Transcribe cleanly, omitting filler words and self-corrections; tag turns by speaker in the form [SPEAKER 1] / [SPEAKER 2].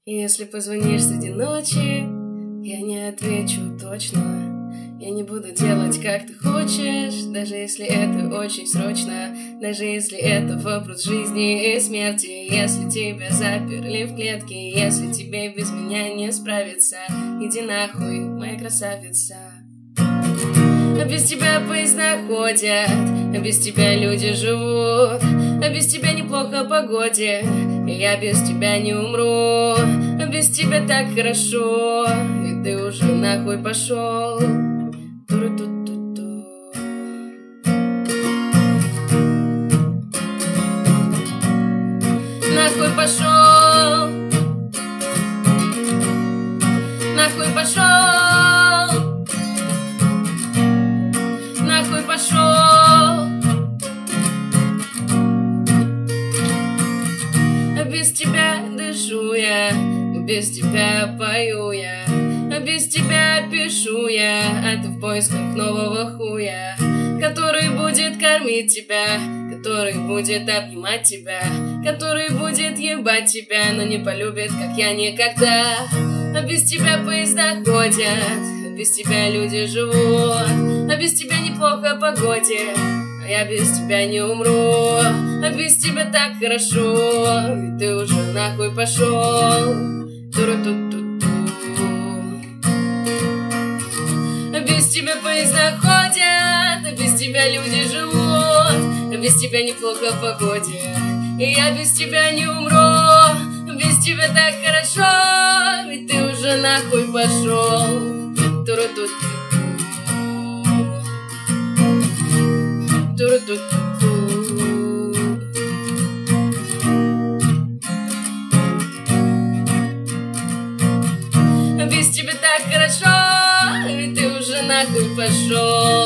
[SPEAKER 1] Если позвонишь среди ночи, я не отвечу точно. Я не буду делать, как ты хочешь, даже если это очень срочно, даже если это вопрос жизни и смерти. Если тебя заперли в клетке, если тебе без меня не справиться, иди нахуй, моя красавица. А без тебя поезда ходят, а без тебя люди живут, а без тебя неплохо погоде, и я без тебя не умру. А без тебя так хорошо, и ты уже нахуй пошел. Нахуй пошел, нахуй пошел, нахуй пошел. А без тебя дышу я, без тебя пою я, а без тебя пишу я, а ты в поисках нового хуя, который будет кормить тебя, который будет обнимать тебя, который будет ебать тебя, но не полюбит, как я никогда. А без тебя поезда ходят, а без тебя люди живут, а без тебя неплохо погоде, а я без тебя не умру. А без тебя так хорошо, и ты уже нахуй пошел. А без тебя поезда ходят, а без тебя люди живут, а без тебя неплохо в погоде, и я без тебя не умру. Без тебя так хорошо, ведь ты уже нахуй пошел. Без тебя так хорошо, ведь ты уже нахуй пошел.